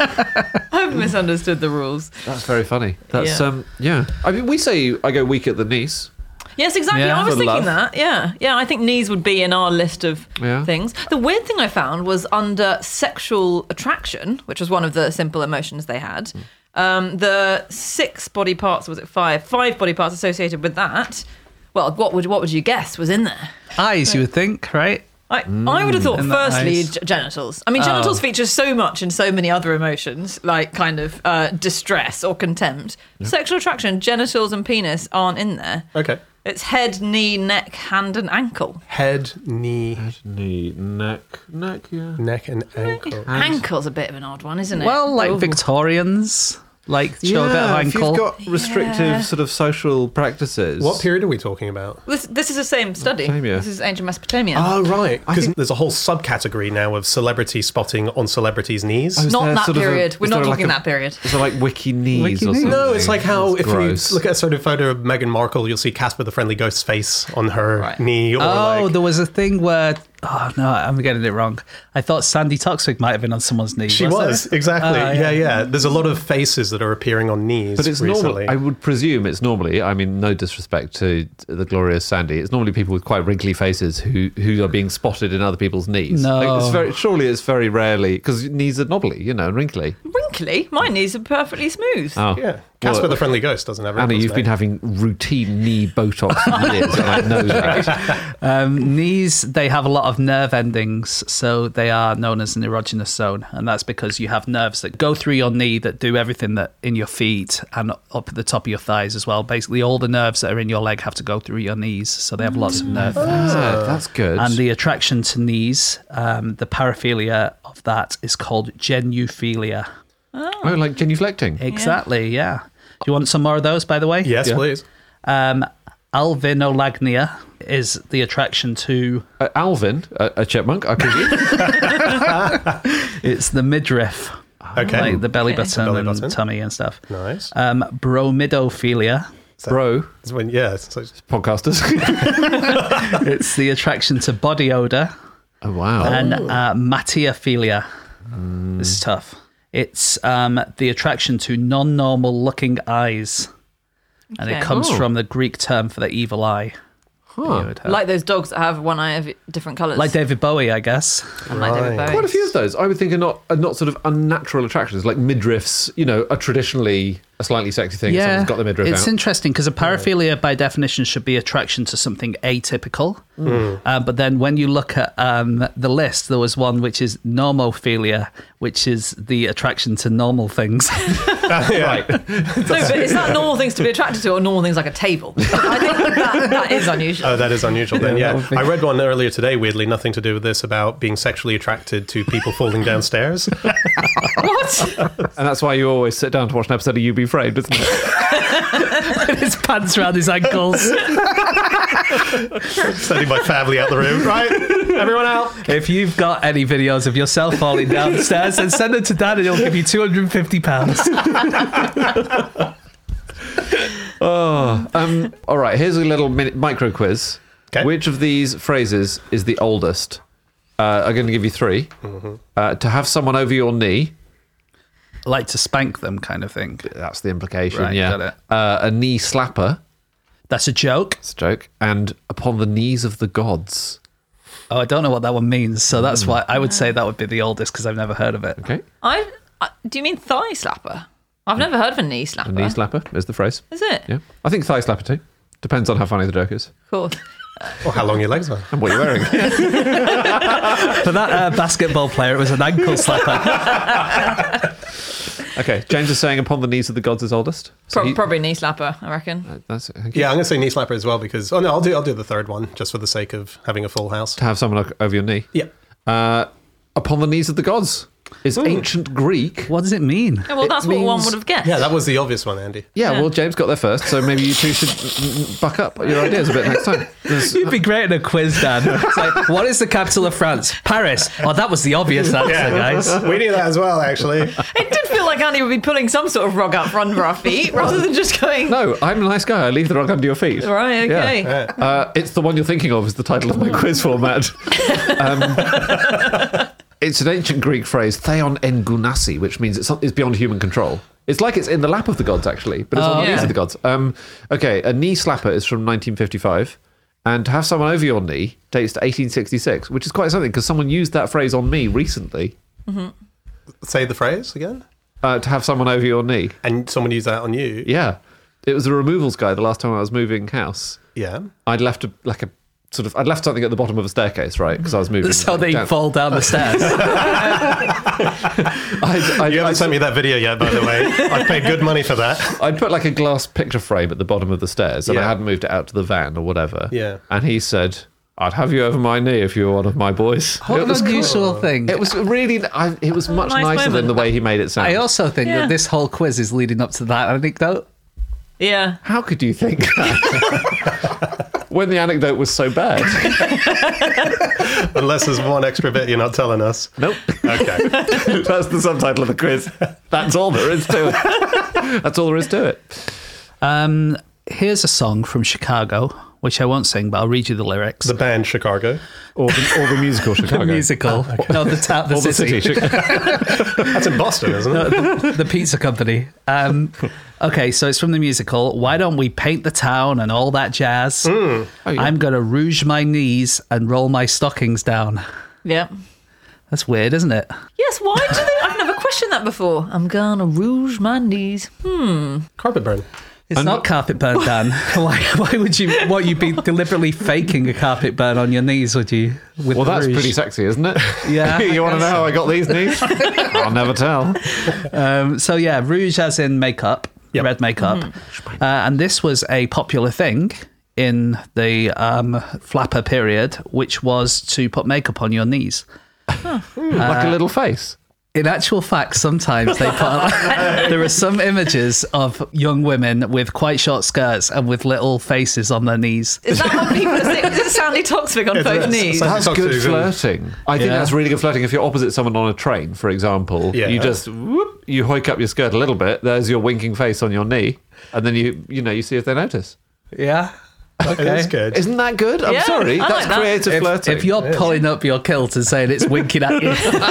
I've misunderstood the rules. That's very funny. That's Yeah. um yeah. I mean, we say I go weak at the knees. Yes, exactly. Yeah, I was for thinking love. that. Yeah, yeah. I think knees would be in our list of Yeah. things. The weird thing I found was under sexual attraction, which was one of the simple emotions they had. Um, the six body parts, was it five? Five body parts associated with that. Well, what would what would you guess was in there? Eyes, you would think, right? I, I would have thought And the firstly eyes. g- genitals. I mean, genitals Oh. feature so much in so many other emotions, like kind of uh, distress or contempt. Sexual attraction, genitals and penis aren't in there. Okay. It's head, knee, neck, hand, and ankle. Head, knee, Knee, neck, neck, yeah. neck, and ankle. Ankle's a bit of an odd one, isn't it? Well, like Ooh. Victorians, like show a bit of Yeah, if ankle. you've got restrictive Yeah. sort of social practices. What period are we talking about? This, this is the same study. Mesopotamia. This is ancient Mesopotamia. Oh, right. Because think- there's a whole subcategory now of celebrity spotting on celebrities' knees. Oh, is Not there that sort of a- period. We're is not there like talking a- that period. Is there like wiki knees Wiki or knees? something? No, it's like how That's if gross. you look at a sort of photo of Meghan Markle, you'll see Casper the Friendly Ghost's face on her Right. knee. Or Oh, like, there was a thing where. Oh no, I'm getting it wrong. I thought Sandy Toksvig might have been on someone's knee. she was was, there? exactly. Ah, yeah. yeah, There's a lot of faces that are appearing on knees But it's recently. normal. I would presume it's normally. I mean, no disrespect to the glorious Sandy. It's normally people with quite wrinkly faces who who are being spotted in other people's knees. No. Like, it's very, surely it's very rarely because knees are knobbly, you know, and wrinkly. Wrinkly? My knees are perfectly smooth. Oh, yeah. Casper Well, the Friendly Ghost doesn't have Anna, wrinkles, you've mate. been having routine knee Botox for years, and I know that. Um, knees, they have a lot of nerve endings, so they are known as an erogenous zone, and that's because you have nerves that go through your knee that do everything that in your feet and up at the top of your thighs as well. Basically, all the nerves that are in your leg have to go through your knees, so they have lots of nerve endings. Yeah, that's good. And the attraction to knees, um, the paraphilia of that is called genuphilia. oh, like genuflecting. Exactly, yeah. Do you want some more of those, by the way? Yes, Yeah. please. Um, alvinolagnia is the attraction to. Uh, Alvin, a, a chipmunk, I presume. It's the midriff, Okay. like the belly Okay. button Belly and button. tummy and stuff. Nice. Um, bromidophilia. Bro, It's when, yeah. It's like, podcasters. It's the attraction to body odor. oh, wow. And uh, matiophilia. Hmm. This is tough. It's um, the attraction to non-normal looking eyes, and Okay. it comes Oh. from the Greek term for the evil eye. that you would have. Like those dogs that have one eye of different colours. Like David Bowie, I guess. And like David Right. Bowie. Quite a few of those, I would think, are not are not sort of unnatural attractions. Like midriffs, you know, are traditionally a slightly sexy thing. Yeah, Someone's got the midriff it's out. interesting because a paraphilia, by definition, should be attraction to something atypical. Uh, but then when you look at um, the list, there was one which is normophilia, which is the attraction to normal things. Right. No, but is that normal things to be attracted to or normal things like a table? I think that, that is unusual. oh, that is unusual then, Yeah, yeah. that would be- I read one earlier today, weirdly, nothing to do with this, about being sexually attracted to people falling downstairs. What? And that's why you always sit down to watch an episode of You Be Framed, isn't it? His pants around his ankles. Sending my family out the room, right? Everyone out. If you've got any videos of yourself falling downstairs, then send them to Dad and he'll give you two hundred fifty pounds. Oh, um, all right. Here's a little mini- micro quiz. Okay. Which of these phrases is the oldest? Uh, I'm going to give you three. Uh, to have someone over your knee. Like to spank them, kind of thing. That's the implication. Right, yeah. got it. Uh, a knee slapper. That's a joke. It's a joke. And upon the knees of the gods. Oh, I don't know what that one means, so that's why I would say that would be the oldest because I've never heard of it. Okay. I, I, do you mean thigh slapper? I've never heard of a knee slapper. A knee slapper is the phrase. Is it? Yeah. I think thigh slapper too. Depends on how funny the joke is Cool. Or how long your legs are. and what you're wearing. For that uh, basketball player, it was an ankle slapper. Okay. James is saying upon the knees of the gods is oldest. So Pro- he- probably knee slapper, I reckon. uh, that's it. Thank you. Yeah, I'm going to say knee slapper as well because, oh no, I'll do, I'll do the third one just for the sake of having a full house. To have someone o- over your knee. Yeah. Uh, upon the knees of the gods is ancient Greek. What does it mean? Yeah, well, It that's what one means- would have guessed. Yeah, that was the obvious one, Andy. Yeah, Yeah. well, James got there first, so maybe you two should mm, mm, buck up your ideas a bit next time. There's- You'd be great in a quiz, Dan. It's like, what is the capital of France? Paris. Oh, that was the obvious answer, guys. We knew that as well, actually. It did feel like Andy would be pulling some sort of rug up from under our feet rather than just going, No, I'm a nice guy. I leave the rug under your feet. right, okay. Yeah. Uh, it's the one you're thinking of is the title of my quiz format. Um, it's an ancient Greek phrase, theon en gunasi, which means it's, it's beyond human control. It's like it's in the lap of the gods, actually, but it's on the yeah. knees of the gods. Um, okay, a knee slapper is from nineteen fifty-five, and to have someone over your knee dates to eighteen sixty-six, which is quite something because someone used that phrase on me recently. Mm-hmm. Say the phrase again. Uh, to have someone over your knee. And someone used that on you. Yeah. It was a removals guy the last time I was moving house. Yeah. I'd left a, like a sort of, I'd left something at the bottom of a staircase, right? Because I was moving. So they down. fall down the stairs. I'd, I'd, You haven't I'd, sent me that video yet, by the way. I paid good money for that. I'd put like a glass picture frame at the bottom of the stairs and I Yeah. hadn't moved it out to the van or whatever. Yeah. And he said, I'd have you over my knee if you were one of my boys. What It an was unusual thing. It was really, I, it was much nice nicer moment. than the way he made it sound. I also think Yeah. that this whole quiz is leading up to that anecdote. Yeah. How could you think that? When the anecdote was so bad. Unless there's one extra bit you're not telling us. Nope. Okay. That's the subtitle of the quiz. That's all there is to it. That's all there is to it. Um, here's a song from Chicago, which I won't sing, but I'll read you the lyrics. The band Chicago. Or the, or the musical Chicago. The musical. No, the, ta- the Or the city. city. That's in Boston, isn't it? the, the pizza company. Um, okay, so it's from the musical. Why don't we paint the town and all that jazz? Oh, yeah. I'm going to rouge my knees and roll my stockings down. Yeah. That's weird, isn't it? Yes, why do they? I've never questioned that before. I'm gonna rouge my knees. Hmm. Carpet burn. It's not carpet burn, Dan. why, why would you, what, you'd be deliberately faking a carpet burn on your knees, would you? With Well, the that's rouge? pretty sexy, isn't it? Yeah, I You want to know guess. how I got these knees? I'll never tell. Um, so yeah, rouge as in makeup, Yep. red makeup. Mm-hmm. Uh, and this was a popular thing in the um, flapper period, which was to put makeup on your knees. Like a little face. In actual fact, sometimes they put there are some images of young women with quite short skirts and with little faces on their knees. Is that what people say? Is it Sandy Toksvig on It's- both it's- knees? it's- That's Talk good to- flirting. I think Yeah. that's really good flirting. If you're opposite someone on a train, for example, Yeah. you just whoop, you hoik up your skirt a little bit. There's your winking face on your knee, and then you you know you see if they notice. Yeah. It is good. Isn't that good? I'm Yeah, sorry, I that's like that. creative If, flirting. if you're pulling up your kilt and saying it's winking at you,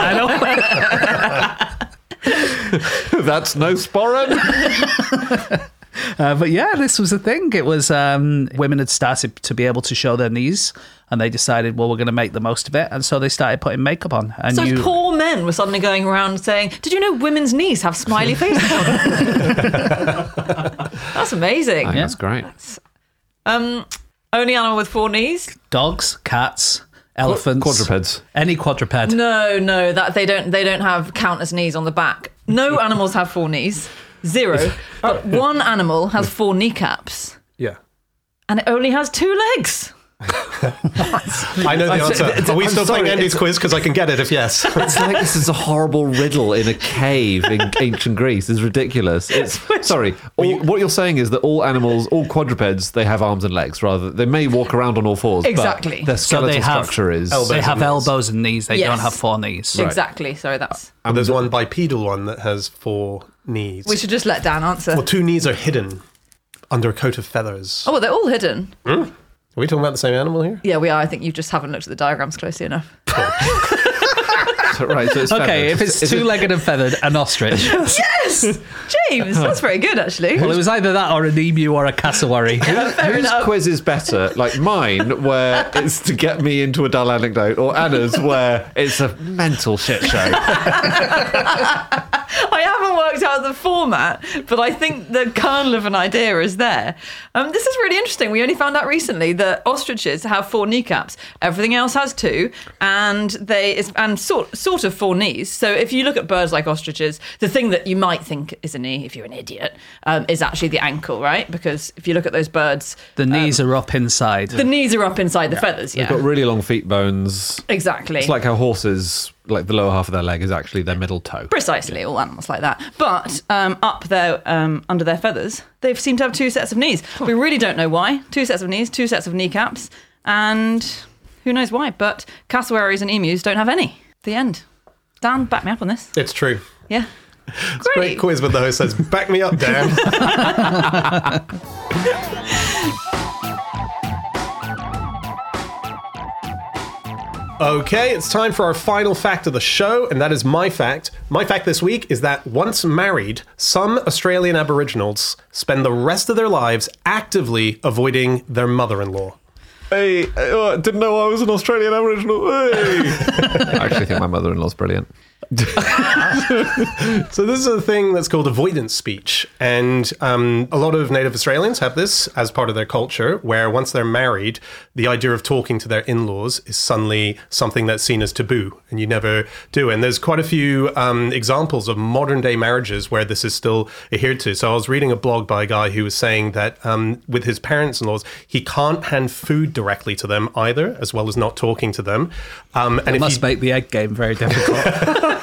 I don't. that's no sporran. Uh, but yeah, this was a thing. It was um, women had started to be able to show their knees, and they decided, well, we're going to make the most of it, and so they started putting makeup on. And So you, poor men were suddenly going around saying, "Did you know women's knees have smiley faces on them?" That's amazing. Oh, That's great. Um, only animal with four knees? dogs, cats, elephants, Quadrupeds. any quadruped. No, no, that they don't. They don't have count as knees on the back. No animals have four knees. Zero. But one animal has four kneecaps, Yeah. and it only has two legs. I know the answer. Are we I'm still sorry, playing Andy's it's- quiz? Because I can get it if yes. It's like this is a horrible riddle in a cave in ancient Greece. It's ridiculous. It's sorry. All, what you're saying is that all animals, all quadrupeds, they have arms and legs. Rather, they may walk around on all fours. Exactly. But their So skeletal they have structure is. elbows. They and have knees. elbows and knees. They Yes. don't have four knees. Exactly. Sorry, that's. And there's one bipedal one that has four knees. We should just let Dan answer. Well, two knees are hidden under a coat of feathers. Oh, well, they're all hidden. Are we talking about the same animal here? Yeah, we are. I think you just haven't looked at the diagrams closely enough. Right. So it's Okay, feathered. if it's Is it- two-legged and feathered, an ostrich. Yes, James, that's very good actually. Well, it was either that or an emu or a cassowary. Fair Whose enough. quiz is better? Like mine, where it's to get me into a dull anecdote, or Anna's, where it's a mental shit show. I haven't worked out the format, but I think the kernel of an idea is there. Um, this is really interesting. We only found out recently that ostriches have four kneecaps. Everything else has two, and they is and sort sort of four knees. So if you look at birds like ostriches, the thing that you might think is a knee, if you're an idiot, um, is actually the ankle, right? Because if you look at those birds, The knees are up inside. the knees are up inside the feathers. Yeah, They've got really long feet bones. exactly. It's like how horses, like the lower half of their leg is actually their middle toe. Precisely, all animals like that. But um, up there, um, under their feathers, they seem to have two sets of knees. We really don't know why. Two sets of knees, two sets of kneecaps, and who knows why. But cassowaries and emus don't have any. The end. Dan, back me up on this. It's true. Yeah. Great. Great quiz, but the host says, back me up, Dan. Okay, it's time for our final fact of the show, and that is my fact. My fact this week is that once married, some Australian Aboriginals spend the rest of their lives actively avoiding their mother-in-law. Hey, I didn't know I was an Australian Aboriginal. Hey. I actually think my mother-in-law's brilliant. So this is a thing that's called avoidance speech, and um, a lot of Native Australians have this as part of their culture, where once they're married, the idea of talking to their in-laws is suddenly something that's seen as taboo, and you never do. And there's quite a few um, examples of modern-day marriages where this is still adhered to. So I was reading a blog by a guy who was saying that um, with his parents-in-laws, he can't hand food directly to them either, as well as not talking to them. Um, and It if must you, make the egg game very difficult.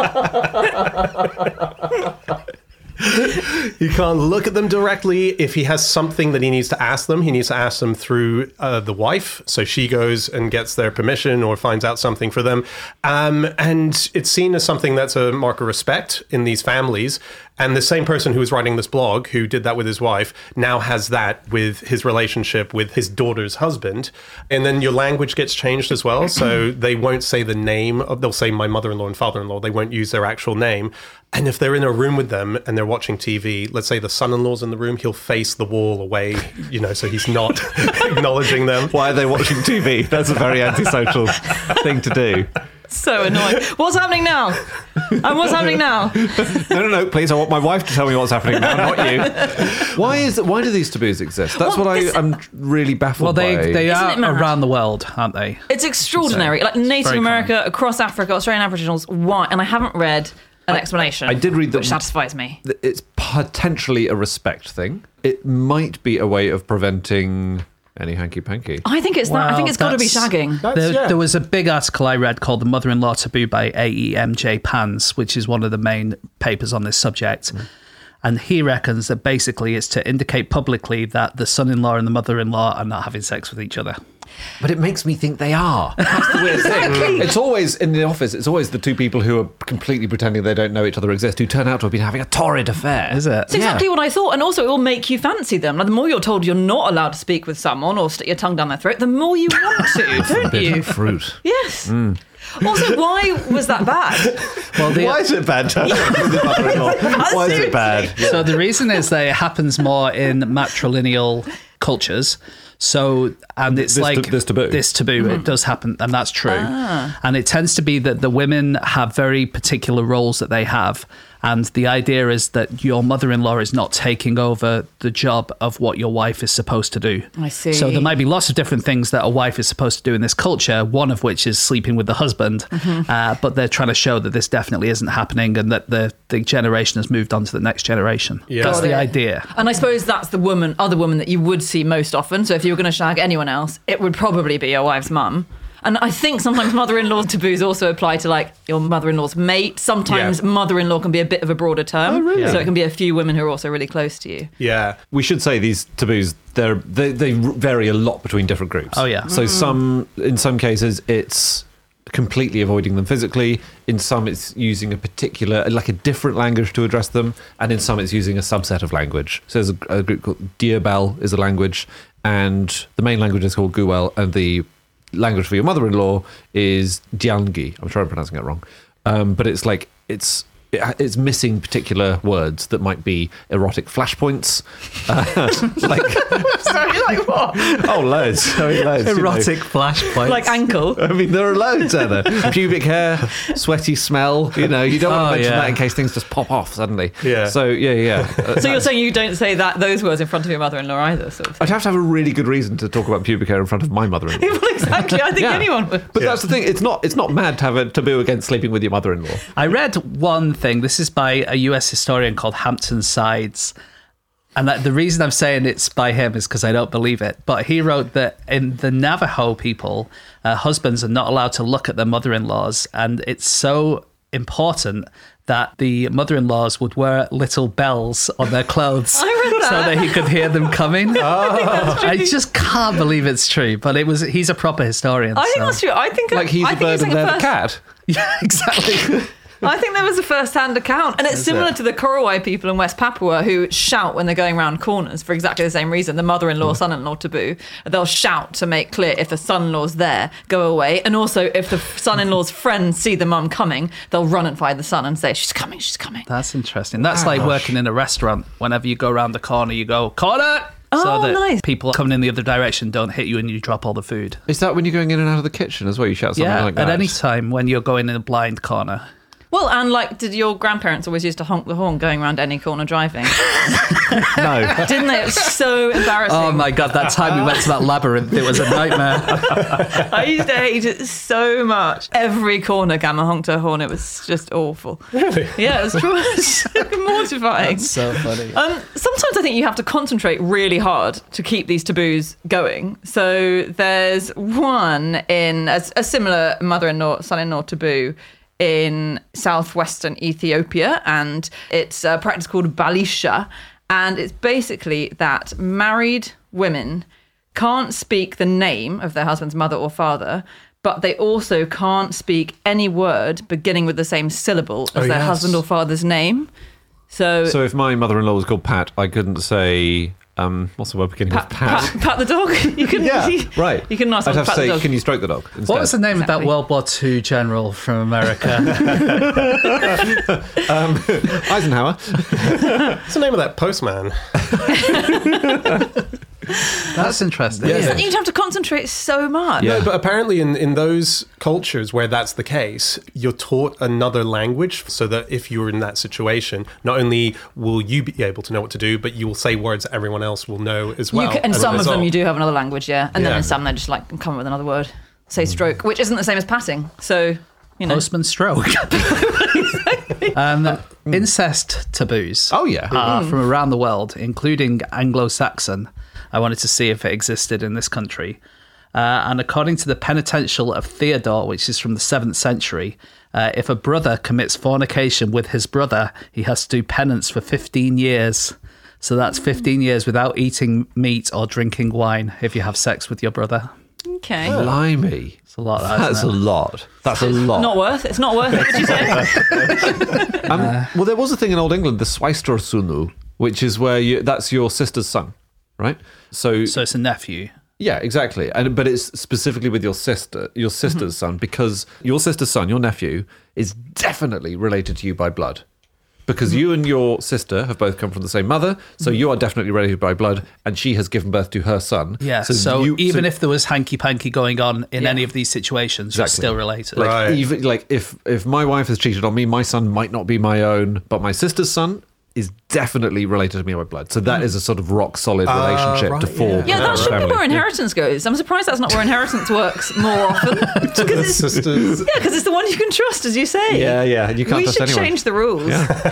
He can't look at them directly. If he has something that he needs to ask them, he needs to ask them through uh, the wife. So she goes and gets their permission or finds out something for them. Um, and it's seen as something that's a mark of respect in these families. And the same person who was writing this blog, who did that with his wife, now has that with his relationship with his daughter's husband. And then your language gets changed as well. So they won't say the name of, they'll say my mother-in-law and father-in-law. They won't use their actual name. And if they're in a room with them and they're watching T V, let's say the son-in-law's in the room, he'll face the wall away, you know, so he's not acknowledging them. Why are they watching T V? That's a very antisocial thing to do. So annoying. What's happening now? And what's happening now? No, no, no, please, I want my wife to tell me what's happening now, not you. Why is it, why do these taboos exist? That's Well, what I, this- I'm really baffled Well, they, by. they Isn't are it mad? around the world, aren't they? It's extraordinary. Like Native very America, across Africa, Australian Aboriginals, why? And I haven't read an explanation. I did read that- which satisfies me. It's potentially a respect thing. It might be a way of preventing any hanky-panky. I think it's that. I think Well, it's got to be that's- shagging. That's, There, yeah. there was a big article I read called The Mother-in-Law Taboo by A E M J Pans, which is one of the main papers on this subject. Mm. And he reckons that basically it's to indicate publicly that the son-in-law and the mother-in-law are not having sex with each other. But it makes me think they are. That's the weird thing. It's always, in the office, it's always the two people who are completely pretending they don't know each other exist, who turn out to have been having a torrid affair. Is it? It's exactly Yeah. what I thought. And also, it will make you fancy them. Like, the more you're told you're not allowed to speak with someone or stick your tongue down their throat, the more you want to, don't you? Fruit. Yes. Also, why was that bad? Well, the, Why is it bad to have with the mother-in-law? Why is it bad? So the reason is that it happens more in matrilineal cultures. So, and it's This like ta- this taboo. This taboo, it does happen, and that's true. And it tends to be that the women have very particular roles that they have. And the idea is that your mother-in-law is not taking over the job of what your wife is supposed to do. I see. So there might be lots of different things that a wife is supposed to do in this culture, one of which is sleeping with the husband. Uh, but they're trying to show that this definitely isn't happening and that the, the generation has moved on to the next generation. Yeah. That's Got the it. idea. And I suppose that's the woman, other woman that you would see most often. So if you were going to shag anyone else, it would probably be your wife's mum. And I think sometimes mother-in-law taboos also apply to like your mother-in-law's mate. Sometimes Yeah. mother-in-law can be a bit of a broader term. Oh, really? So it can be a few women who are also really close to you. Yeah. We should say these taboos, they're, they they vary a lot between different groups. Oh, yeah. So some, in some cases, it's completely avoiding them physically. In some, it's using a particular, like a different language to address them. And in some, it's using a subset of language. So there's a, a group called Diabel is a language. And the main language is called Guel. And the language for your mother-in-law is Diangi. I'm sure I'm pronouncing it wrong. Um, but it's like, it's it, it's missing particular words that might be erotic flashpoints. Uh, like, Sorry, like what? oh, loads. I mean, loads, you know. Erotic flashpoints. Like ankle. I mean, there are loads, Anna. Pubic hair, sweaty smell. You know, you don't want Oh, to mention yeah. that in case things just pop off suddenly. Yeah. So yeah, yeah. Uh, So you're saying you don't say that those words in front of your mother-in-law either, sort of. I'd have to have a really good reason to talk about pubic hair in front of my mother-in-law. Well, exactly. I think Yeah. anyone would. But that's the thing. It's not. It's not mad to have a taboo against sleeping with your mother-in-law. I read one thing. This is by a U S historian called Hampton Sides. And that, the reason I'm saying it's by him is because I don't believe it. But he wrote that in the Navajo people, uh, husbands are not allowed to look at their mother-in-laws. And it's so important that the mother-in-laws would wear little bells on their clothes I read so that. that he could hear them coming. I just can't believe it's true. But it was he's a proper historian. I think so- that's true. I think Like he's I a think bird and like they're the first- cat. Yeah, exactly. I think there was a first-hand account, and it's Is similar it? to the Korowai people in West Papua who shout when they're going around corners for exactly the same reason. The mother-in-law, son-in-law taboo. They'll shout to make clear if the son-in-law's there, go away. And also, if the son-in-law's friends see the mum coming, they'll run and find the son and say, she's coming, she's coming. That's interesting. That's like working in a restaurant. Whenever you go around the corner, you go, corner! Oh, so that nice. people coming in the other direction don't hit you and you drop all the food. Is that when you're going in and out of the kitchen as well? You shout something Yeah, like that? at any time when you're going in a blind corner. Well, and like, did your grandparents always used to honk the horn going around any corner driving? No. Didn't they? It was so embarrassing. Oh my God, that time we went to that labyrinth, it was a nightmare. I used to hate it so much. Every corner, Gamma honked her horn. It was just awful. Really? Yeah, it was, true. It was so mortifying. That's so funny. Um, sometimes I think you have to concentrate really hard to keep these taboos going. So there's one in a, a similar mother-in-law, son-in-law taboo in southwestern Ethiopia, and it's a practice called Balisha, and it's basically that married women can't speak the name of their husband's mother or father, but they also can't speak any word beginning with the same syllable as Oh, their yes. husband or father's name. So, So if my mother-in-law was called Pat, I couldn't say, um, what's the word beginning pat, with Pat? pat, pat the dog. You can, Yeah, right. You can ask I'd someone have to to pat the say, dog. can you stroke the dog instead? What was the name Exactly. of that World War Two general from America? um, Eisenhower. What's the name of that postman? That's interesting. Yeah. You'd have to concentrate so much. Yeah. No, but apparently in, in those cultures where that's the case, you're taught another language so that if you're in that situation, not only will you be able to know what to do, but you will say words that everyone else will know as well. You can, and as a some of them result. you do have another language, yeah. And then Yeah. in some they're just like come up with another word. Say stroke, which isn't the same as patting. So, you know. Postman stroke. um, incest taboos Oh, yeah. are from around the world, including Anglo-Saxon. I wanted to see if it existed in this country. Uh, and according to the Penitential of Theodore, which is from the seventh century, uh, if a brother commits fornication with his brother, he has to do penance for fifteen years. So that's fifteen years without eating meat or drinking wine if you have sex with your brother. Okay. Blimey. It's a lot, that, That's a isn't it? lot. That's a lot. Not worth it. It's not worth it, would you say? Um, well, there was a thing in Old England, the Swaistor Sunu, which is where you, that's your sister's son, right? So, So it's a nephew. yeah, exactly. And but it's specifically with your sister, your sister's son, because your sister's son, your nephew, is definitely related to you by blood. Because you and your sister have both come from the same mother, so you are definitely related by blood, and she has given birth to her son. Yeah, so, you- even so- if there was hanky-panky going on in Yeah. any of these situations, you're Exactly. still related. Like, Right. even like if if my wife has cheated on me, my son might not be my own, but my sister's son is definitely related to me by blood. So that is a sort of rock solid relationship right, to form. yeah. Yeah, that with should our be family. where inheritance goes. I'm surprised that's not where inheritance works more often. Because it's, yeah, Sisters. because it's the one you can trust, as you say. Yeah, yeah. You can't we trust should anyone. change the rules.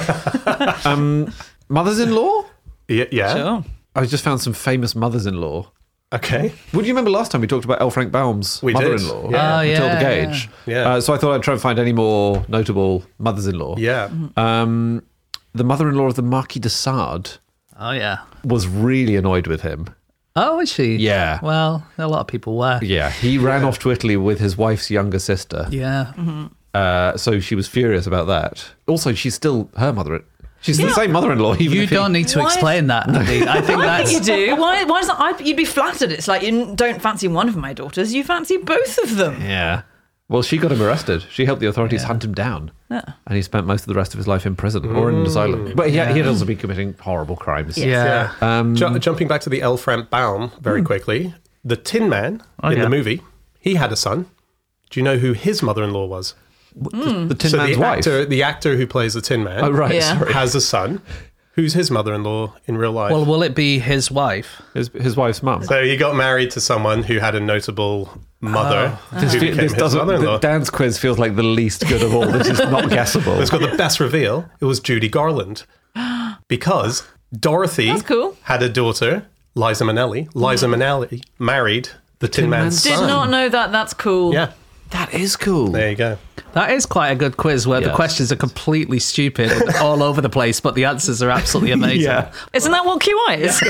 Um, mothers-in-law? Yeah. yeah. Sure. I just found some famous mothers-in-law. Okay. Would you remember last time we talked about L. Frank Baum's We did. mother-in-law? Yeah. Oh, yeah, Matilda yeah. Gage. Yeah. Uh, so I thought I'd try and find any more notable mothers-in-law. Yeah. Um, the mother-in-law of the Marquis de Sade Oh, yeah. was really annoyed with him. Oh, is she? Yeah. Well, a lot of people were. Yeah, he ran off to Italy with his wife's younger sister. Yeah. Uh, so she was furious about that. Also, she's still her mother. She's the same mother-in-law. Even You if he- don't need to Why- explain that, Andy. I think I that's... think you do. Why? Why is that? I, you'd be flattered. It's like you don't fancy one of my daughters. You fancy both of them. Yeah. Well, she got him arrested. She helped the authorities hunt him down. Yeah. And he spent most of the rest of his life in prison or in an asylum. But he, he had also been committing horrible crimes. Yeah. Um, Ju- jumping back to the L. Frank Baum very quickly, the Tin Man Oh, in yeah. the movie, he had a son. Do you know who his mother-in-law was? the, the Tin so Man's the wife. actor, the actor who plays the Tin Man, Oh, right. Yeah. Sorry. has a son. Who's his mother-in-law in real life? Well, will it be his wife? His, his wife's mum. so he got married to someone who had a notable mother. Oh. This, who fe- became this his doesn't. mother-in-law. Dan's quiz feels like the least good of all. This is not guessable. It's got the best reveal. It was Judy Garland. Because Dorothy That's cool. had a daughter, Liza Minnelli. Liza Minnelli married the Tin Man's Did son. not know that. That's cool. Yeah, That is cool. there you go. That is quite a good quiz where the Yes. questions are completely stupid and all over the place, but the answers are absolutely amazing. Yeah. Isn't that what Q I is?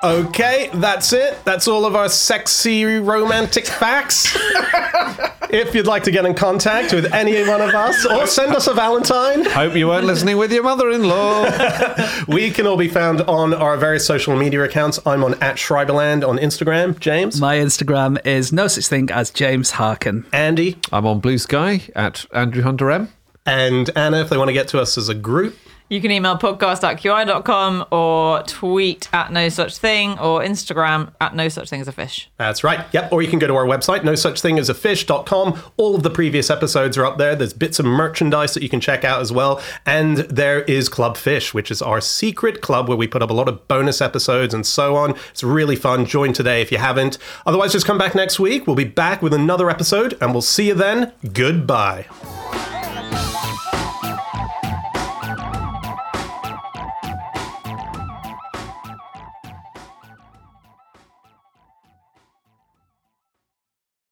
Okay, that's it. That's all of our sexy romantic facts. If you'd like to get in contact with any one of us or send us a Valentine, Hope you weren't listening with your mother-in-law. we can all be found on our various social media accounts. I'm on at Schreiberland on Instagram. James? My Instagram is no such thing as James Harkin. Andy? I'm on Blue Sky at Andrew Hunter M. And Anna, if they want to get to us as a group. You can email podcast at Q I dot com or tweet at no such thing or Instagram at no such thing as a fish. That's right. Yep. Or you can go to our website, no such thing as a fish dot com. All of the previous episodes are up there. There's bits of merchandise that you can check out as well. And there is Club Fish, which is our secret club where we put up a lot of bonus episodes and so on. It's really fun. Join today if you haven't. Otherwise, just come back next week. We'll be back with another episode and we'll see you then. Goodbye.